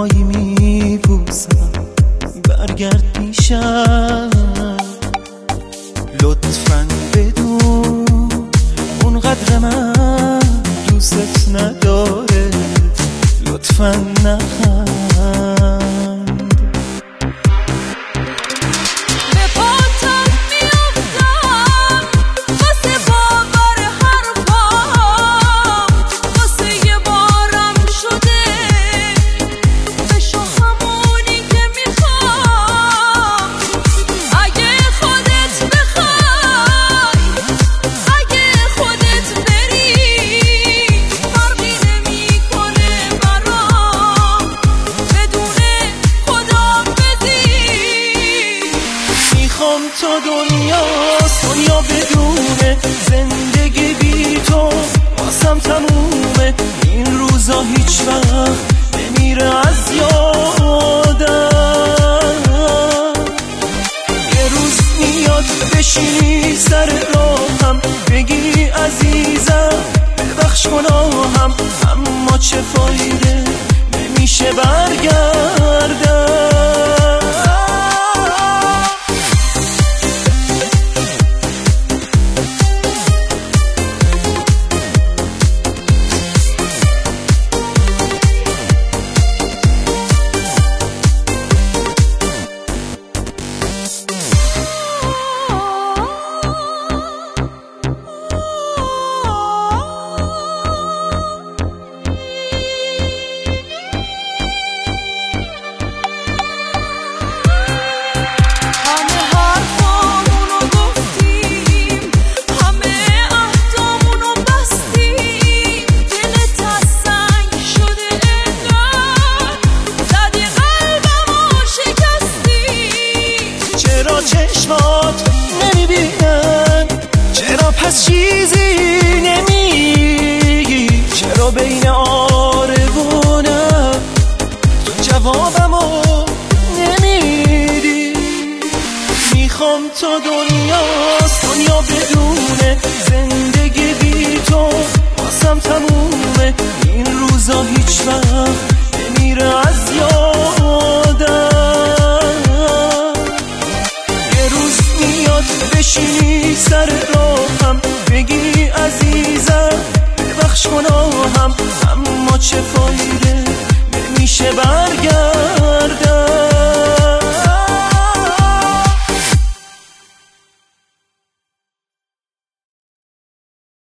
گلهایی میبوسم برگرد پیشم. لطفاً بدون اونقدر من دوست نداره، لطفاً نخند. تو دنیا بدونه زندگی بی تو واسم تمومه. این روزا هیچ وقت نمیره از یادم. یه روز میاد بشینی سر راهم بگی عزیزم ببخش گناهم، اما چه فایده نمیشه برگردم. چشمات نمیبینن؟ چرا پس چیزی نمیگی؟ چرا بین آرزونم تو جوابمو نمیدی؟ میخوام تو دنیا بدونه زندگی بی تو واسم تمومه. این روزا هیچ وقت نمیره از یادم. بشینی سر راهم بگی عزیزم ببخش گناهم، اما چه فایده